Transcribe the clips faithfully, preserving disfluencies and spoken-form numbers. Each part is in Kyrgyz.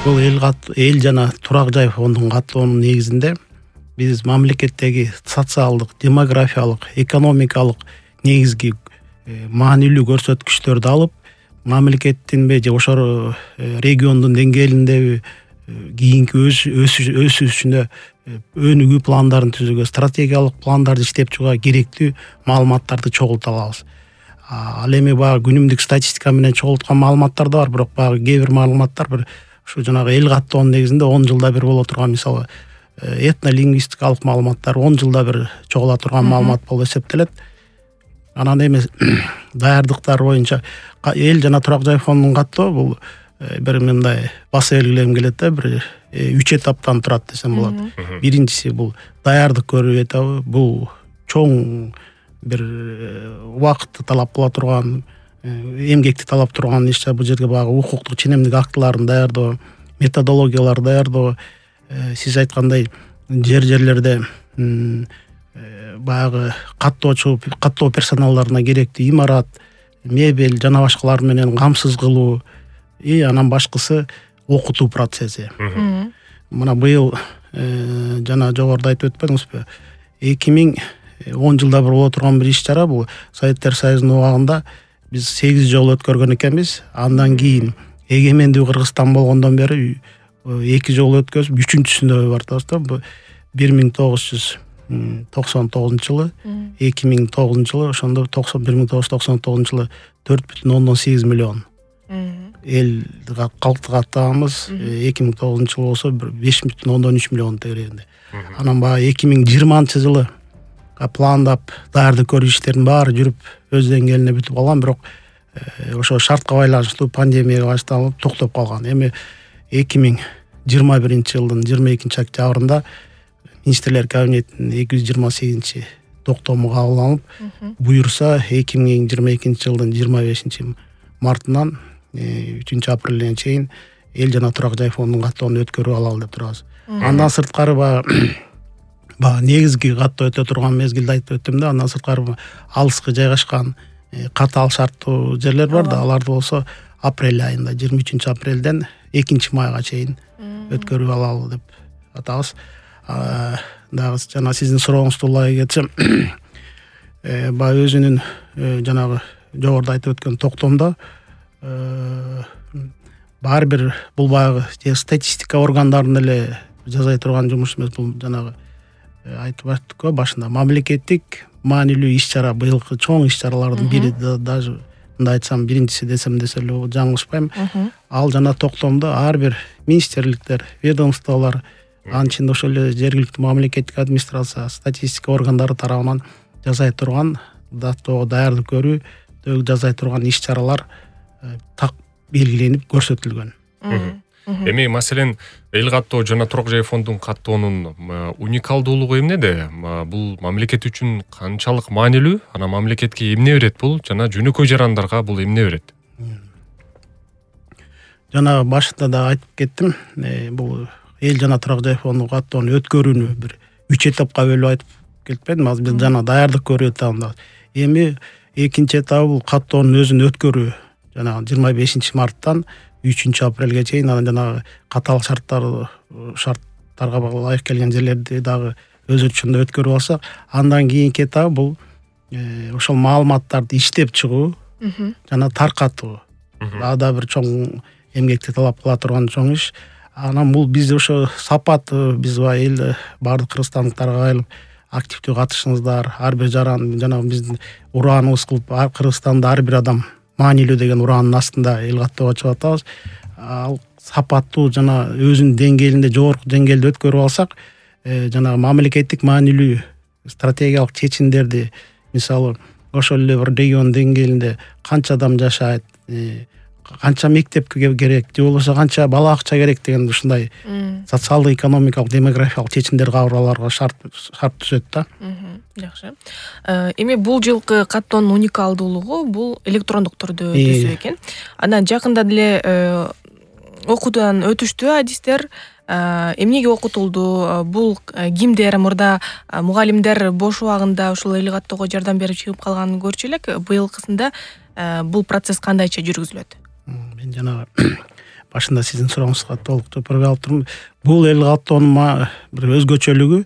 бул эл эл жана турак жай фондунун каттоонун негизинде биз мамлекеттеги социалдык, демографиялык, экономикалык негизги маанилүү көрсөткүчтөрдү алып, мамлекеттинби же ошол региондун деңгээлиндеби кийинки өсүшүнө өнүгүү пландарын түзүүгө, стратегиялык пландарды иштеп чыгууга керектүү маалыматтарды чогулта алабыз. Ал эми баягы күнүмдүк статистика менен чогулткан маалыматтар да бар, бирок баягы кээ бир маалыматтар бир ушу жанагы эл каттоонун негизинде он жылда бир боло турган, мисалы этнолингвистикалык маалыматтар он жылда бир чогула турган маалымат болуп эсептелет. Анан эми даярдыктар боюнча эл жана турак жай фондунун каттоо бул бир мындай баса белгилегим келет да, бир үч этаптан турат десем болот. Биринчиси бул даярдык көрүү этабы. Бул чоң бир убакытты талап кыла турган, эмгекти талап турган иш. Бул жерге баягы укуктук ченемдик актыларын даярдоо, методологияларды даярдоо, сиз айткандай жер жерлерде баягы каттоочу каттоо персоналдарына керектүү имарат, мебель жана башкалар менен камсыз кылуу, и анан башкысы окутуу процесси. Мына быйыл жана жогоруда айтып өтпөдүңүзбү, эки миң он жылда бир боло турган бир иш чара. Бул Советтер Союзунун убагында биз сегиз жолу өткөргөн экенбиз. Андан кийин эгемендүү Кыргызстан болгондон бери эки жолу өткөзүп, үчүнчүсүндө бартабыз да. бир миң тогуз жүз токсон тогузунчу жылы, эки миң тогузунчу жылы, ошондо бир миң тогуз жүз токсон тогузунчу жылы төрт бүтүн ондон сегиз миллион эл каттаганбыз. эки миң тогузунчу жылы болсо беш бүтүн ондон үч миллион тегерегинде. Анан баягы эки миң жыйырманчы жылы пландап даярдык көрүү иштеринин баары жүрүп өз деңгээлине бүтүп калган, бирок ошо шартка байланыштуу пандемияга башталып токтоп калган. Эми эки миң жыйырма биринчи жылдын жыйырма экинчи октябрында министрлер кабинетинин эки жүз жыйырма сегизинчи токтому кабыл алып, буюрса эки миң жыйырма экинчи жылдын жыйырма бешинчи мартынан үчүнчү апрелине чейин эл жана турак жай фондунун каттоону өткөрүп алалы деп турабыз. Андан сырткары баягы баягы негизги каттоо өтө турган мезгилди айтып өттүм да. Андан сырткары алыскы жайгашкан катаал шарттуу жерлер бар да. Аларды болсо апрель айында, жыйырма үчүнчү апрелден экинчи майга чейин өткөрүп алалы деп атабыз. Дагы жана сиздин сурооңузду улай кетсем, баягы өзүнүн жанагы жогоруда айтып өткөн токтомдо баары бир бул баягы статистика органдарынын эле жасай турган жумуш эмес. Бул жанагы айтып аттык башында мамлекеттик маанилүү иш-чара, быйылкы чоң иш-чаралардын бири, даже мындай айтсам биринчиси десем десе эле жаңылышпайм. Ал жана токтомдо ар бир министрликтер, ведомстволор, анын ичинде ошол эле жергиликтүү мамлекеттик администрация, статистика органдары тарабынан жасай турган даттоого даярдык көрүү, жасай турган иш-чаралар так белгиленип көрсөтүлгөн. Эми маселен эл каттоо жана турак жай фондунун каттоонун уникалдуулугу эмнеде? Бул мамлекет үчүн канчалык маанилүү? Анан мамлекетке эмне берет бул жана жөнөкөй жарандарга бул эмне берет? Жана башында да айтып кеттим, бул эл жана турак жай фондунун каттоону өткөрүүнү бир үч этапка бөлүп айтып кетпедим. Азыр биз жана даярдык көрүү этабында. Эми экинчи этабы бул каттоонун өзүн өткөрүү. Жана жыйырма бешинчи марттан үчүнчү апрелге чейин анан жана катаал шарттар шарттарга ылайык келген жерлерди дагы өз учурунда өткөрүп алсак, андан кийинки этабы бул ошол маалыматтарды иштеп чыгуу жана таркатуу. Ага да бир чоң эмгекти талап кыла турган чоң иш. Анан бул биз ошо сапат биз эл баардык кыргызстандыктарга кайрылып активдүү катышыңыздар. Ар бир жаран жана биздин урааныбыз кылып Кыргызстанда ар бир адам маанилүү деген ураанын астында эл каттоого чыгып атабыз. Ал сапаттуу жана өзүнүн деңгээлинде, жогорку деңгээлде өткөрүп алсак, жанагы мамлекеттик маанилүү стратегиялык чечимдерди, мисалы ошол эле бир регион деңгээлинде канча адам жашайт, канча мектеп керек, же болбосо канча бала акча керек деген ушундай социалдык, экономикалык, демографиялык чечимдер кабыл аларга шарт шарт түзөт да. Жакшы. Эми бул жылкы каттоонун уникалдуулугу бул электрондук түрдө өтүшү экен. Анан жакында деле окуудан өтүштү адистер. Эмнеге окутулду? Бул кимдер мурда мугалимдер бош убагында ушул эл каттоого жардам берип чыгып калганын көрчү элек. Быйылкысында бул процесс кандайча жүргүзүлөт? Мен жанагы башында сиздин сурооңузга толук жооп бере алып турмун. Бул эл каттоонун бир өзгөчөлүгү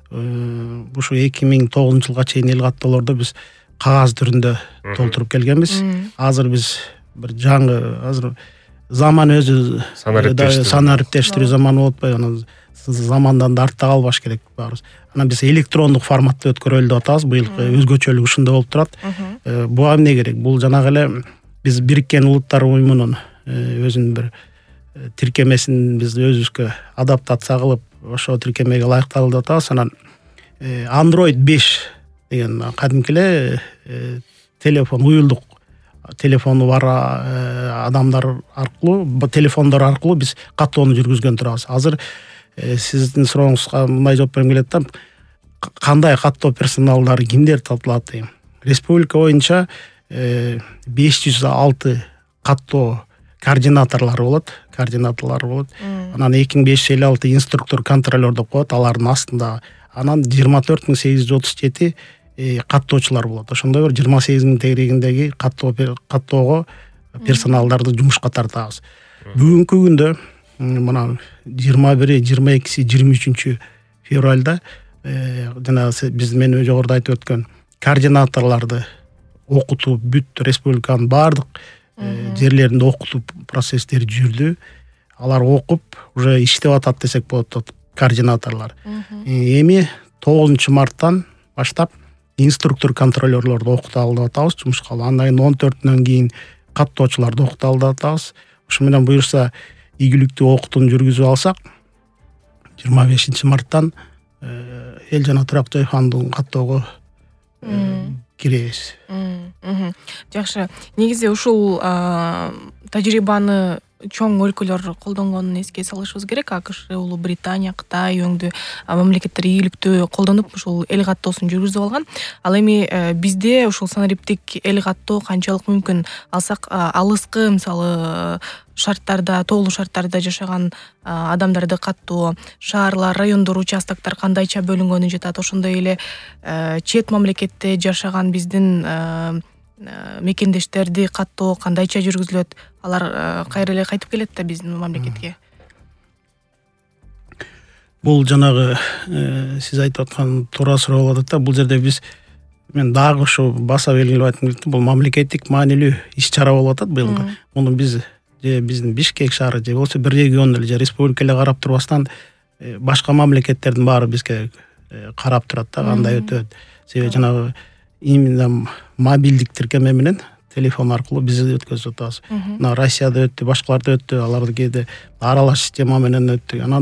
ушу эки миң тогузунчу жылга чейин эл каттоолорду биз кагаз түрүндө толтуруп келгенбиз. Азыр биз бир жаңы азыр заман өзү сан ариптештирүү заманы болуп атпайбы, анан замандан да артта калбаш керек баарыбыз. Анан биз электрондук форматта өткөрөлү деп атабыз. Быйылкы өзгөчөлүк ушунда болуп турат. Буга эмне керек? Бул жанагы эле биз Бириккен Улуттар уюмунун өзүнүн бир тиркемесин биз өзүбүзгө адаптация кылып, ошо тиркемеге ылайыкталды деп атабыз. Анан Android беш деген кадимки эле телефон, уюлдук телефону бар адамдар аркылуу, телефондор аркылуу биз каттоону жүргүзгөн турабыз. Азыр сиздин сурооңузга мындай жооп берем келет да, кандай каттоо персоналдары кимдер тартылат дейм. Республика боюнча беш жүз алты каттоо координаторлор болот, координаторлор болот. Анан эки миң беш жүз элүү алты инструктор, контролер деп коет, алардын астында. Анан жыйырма төрт миң сегиз жүз отуз жети каттоочулар болот. Ошондой бир жыйырма сегиз миң тегерегиндеги каттоо каттоого персоналдарды жумушка тартабыз. Бүгүнкү күндө мына жыйырма бири, жыйырма экиси, жыйырма үчүнчү февралда жана биз мен жогоруда айтып өткөн координаторлорду окутуу бүт республиканын баардык жерлеринде окутуу процесстери жүрдү. Алар окуп, уже иштеп атат десек болот, координаторлор. Эми тогузунчу марттан баштап инструктор, контролерлорду окута алып атабыз, жумушка алып. Андан кийин он төртүнөн кийин каттоочуларды окута алып атабыз. Ошо менен буюрса ийгиликтүү окутууну жүргүзүп алсак, жыйырма бешинчи марттан эл жана турак жай фондун каттоого киребиз. Жакшы. Негизи ушул тажрыйбаны чоң өлкөлөр колдонгонун эске салышыбыз керек. АКШ, Улуу Британия, Кытай өңдүү мамлекеттер ийгиликтүү колдонуп ушул эл каттоосун жүргүзүп алган. Ал эми бизде ушул санариптик эл каттоо канчалык мүмкүн? Алсак алыскы, мисалы, шарттарда, тоолуу шарттарда жашаган адамдарды каттоо, шаарлар, райондор, участоктор кандайча бөлүнгөнү жатат. Ошондой эле чет мамлекетте жашаган биздин мекендештерди каттоо кандайча жүргүзүлөт? Алар кайра эле кайтып келет да биздин мамлекетке. Бул жанагы сиз айтып аткан туура суроо болот да. Бул жерде биз мен дагы ушу баса белгилеп айткым келет. Бул мамлекеттик маанилүү иш-чара болуп атат быйылкы. Муну биз же биздин Бишкек шаары же болсо бир регион эле же республика эле карап турбастан башка мамлекеттердин баары бизге карап турат да, кандай өтөт. Себеби жанагы именно мобилдик тиркеме менен телефон аркылуу биз өткөзүп атабыз. Мына Россияда өттү, башкаларда өттү, аларды кээде аралаш система менен өттү. Анан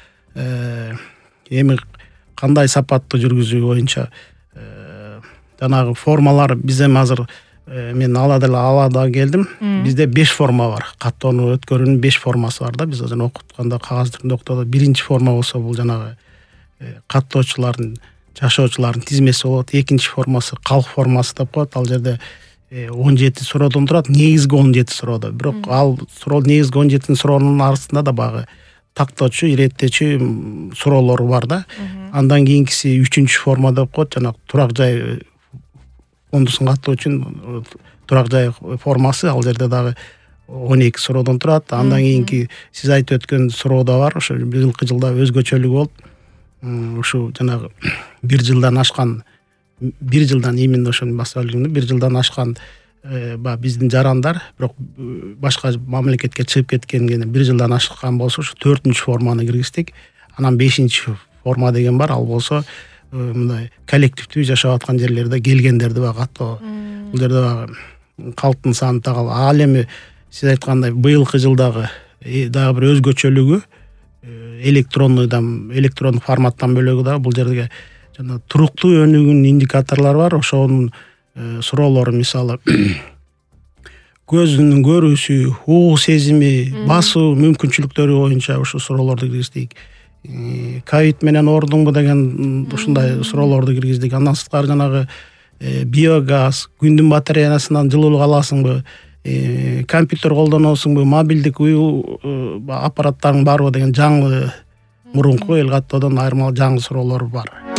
эми кандай сапаттуу жүргүзүү боюнча жанагы формалар биз эми азыр мен алада эле алада келдим. Бизде беш форма бар. Каттоону өткөрүүнүн беш формасы бар да. Биз азыр окутканда кагаз түрүндө окутат. Биринчи форма болсо бул жанагы каттоочулардын, жашоочулардын тизмеси болот. Экинчи формасы калк формасы деп коет. Ал жерде он жети суроодон турат. Негизги он жети суроодо. Бирок ал суроо негизги он жети суроонун арасында да багы тактоочу, иреттечү суроолор бар да. Андан кийинкиси үчүнчү форма деп коет. Жана турак жай фондусун каттоо үчүн турак жай формасы. Ал жерде дагы он эки суроодон турат. Андан кийинки сиз айтып өткөн суроо да бар. Ошо быйылкы жылда өзгөчөлүгү болуп, ушу жанагы бир жылдан ашкан, бир жылдан именно ошону баса билгенде бир жылдан ашкан ба биздин жарандар, бирок башка мамлекетке чыгып кеткенге бир жылдан ашкан болсо ушу төртүнчү форманы киргиздик. Анан бешинчи форма деген бар. Ал болсо мындай коллективдүү жашап аткан жерлерде келгендерди ба каттоо. Бул жерде багы калктын саны так. Ал эми сиз айткандай быйылкы жылдагы дагы бир өзгөчөлүгү электрондойдан, электрондук форматтан бөлөгү да бул жерге жана туруктуу өнүгүүнүн индикаторлору бар. Ошонун суроолору мисалы көзүнүн көрүүсү, угуу сезими, басуу мүмкүнчүлүктөрү боюнча ушу суроолорду киргиздик. Ковид менен ордуңбу деген ушундай суроолорду киргиздик. Андан сырткары жанагы биогаз, күндүн батареясынан жылуулук аласыңбы, компьютер колдоносуңбу, мобилдик аппараттарың барбы деген жаңы мурунку эл каттоодон айырмалуу жаңы суроолор бар.